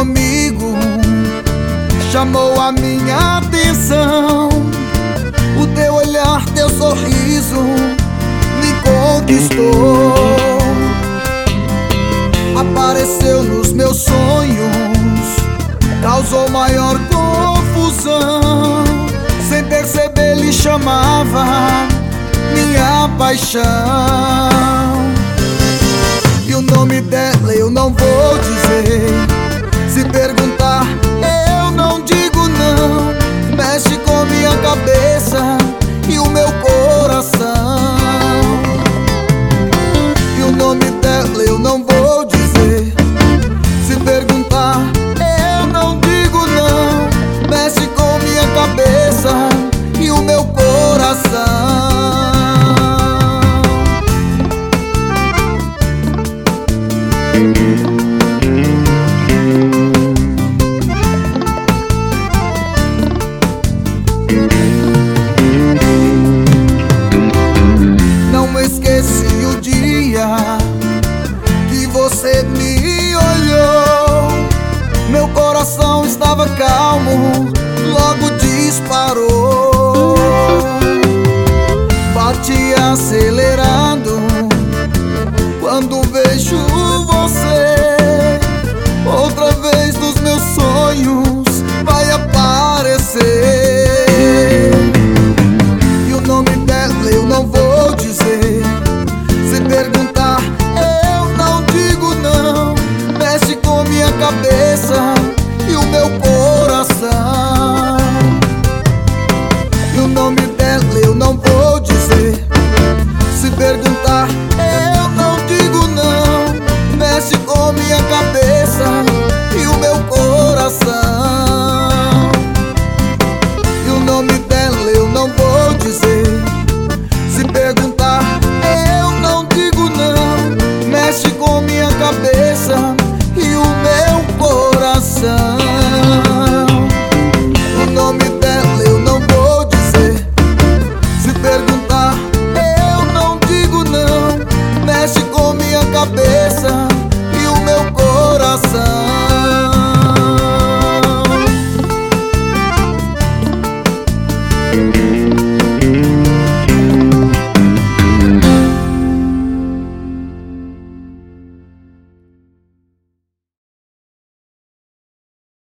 comigo chamou a minha atenção. O teu olhar, teu sorriso me conquistou. Apareceu nos meus sonhos, causou maior confusão. Sem perceber lhe chamava minha paixão. E o nome dela eu não vou dizer. Se perguntar eu não digo não. Mexe com minha cabeça e o meu coração. E o nome dela eu não vou dizer. Se perguntar eu não digo não. Mexe com minha cabeça e o meu coração. Não esqueci o dia que você me olhou. Meu coração estava calmo, logo disparou. Bate acelerando quando vejo você. Outra vez nos meus sonhos vai aparecer. E o nome dela eu não vou dizer. Se perguntar eu não digo não. Mexe com minha cabeça e o meu coração. E o nome dela eu não vou dizer. Se perguntar eu não digo não. Mexe com minha cabeça e o meu coração. E o nome dela eu não vou dizer. Se perguntar eu não digo não. Mexe com minha cabeça e o meu coração.